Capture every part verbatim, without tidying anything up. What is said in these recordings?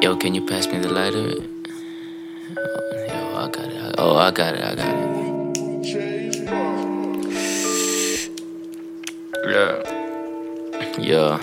Yo, can you pass me the lighter? Yo, I got it. Oh, I got it. I got it. Yeah. Yo,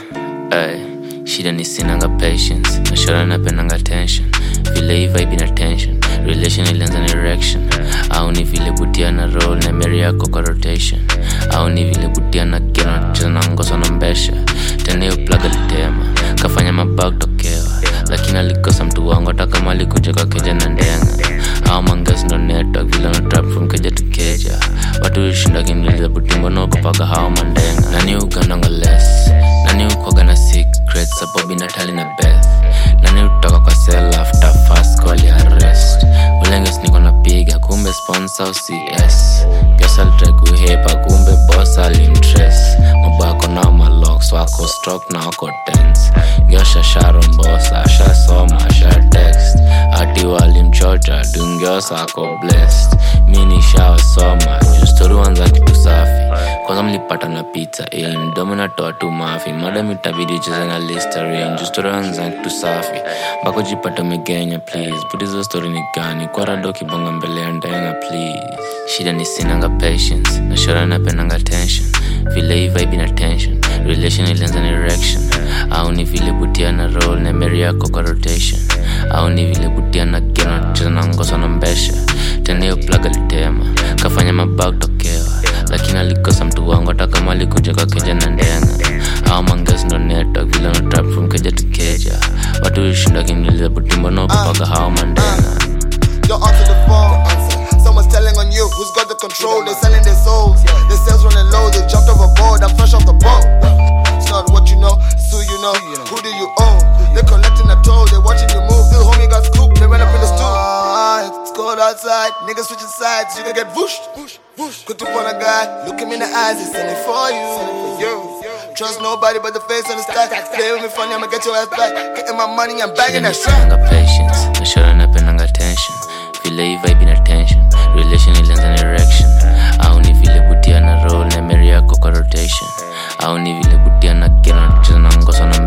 ay. Shida ni sinanga patience. Nashora napendanga tension. Vile hii vibe ina tension. Relation ilianza na erection. Au ni vile butia na roll na meri yako kwa rotation. Au ni vile butia na kena cheza na ngoso na mbesha. Tena hiyo plug alitema kafanya mabag tokewa. Lakini alikosa mtu wangu hata kama alikuja kwa keja na ndenga. Hao mangas ndo network vile na trap from keja to keja. Watu wishinda kiniliza butimbo no kupaka hao mandenga. Nani ugandanga less, nani ukwaga na secrets sababu Natali na Beth. Nani utoka kwa cell after fast call ya arrest. Ulenges niko napiga kumbe sponsor au C S. Piosa alitrek uhepa kumbe boss alimtress. Mabako na malocks wako stroke na wako tense. Ngiosha sharon bossa, asha soma, asha text. Ati walimchocha, dungiosa ako blessed. Mini shawa soma, new story wanza kitu safi. Kwanza mlipata na pizza, eh, mdomo natoa tu mafi. Madam itabidi cheza na Listerine, new story wanza kitu safi. Bako jipata megenya please, put hizo story ni gani. Kwa rado kibonga mbele ya ndenga please. Shida ni sinanga patience, nashora napendanga tension. Vile hii vibe ina tension, relation ilianza na erection. Au ni vile butia na roll na meri yako kwa rotation. Au ni vile butia na kena cheza na ngoso na mbesha. Tena hiyo plug alitema kafanya mabag tokewa. Lakini alikosa mtu wangu hata kama alikuja kwa keja na ndenga. Hao mangas ndo network vile na trap from keja to keja. Watu wishinda kiniliza butimbo no kupaka hao mandenga. Yo, answer the phone. Someone's telling on you who's got the control. They're selling their souls. Their sales running low. They jumped overboard. I'm fresh off the boat. It's not what you know, it's who you know. Who do you owe? They're collecting a toll. They're watching you move. Little homie got scooped. They ran up in the stool. It's cold outside. Niggas switching sides. You can get whooshed. Quick to point a guy. Look him in the eyes. He's sending for you. For you. Trust nobody but the face on the stack. Stay with me funny. I'ma get your ass back. Getting my money. I'm bagging that shit. Nanga patience. Nashora napendanga tension. Vile hii vibe ina tension. Relation ilianza na erection. Au ni vile butia na roll na meri yako kwa rotation. Au ni vile butia na kena cheza na ngoso na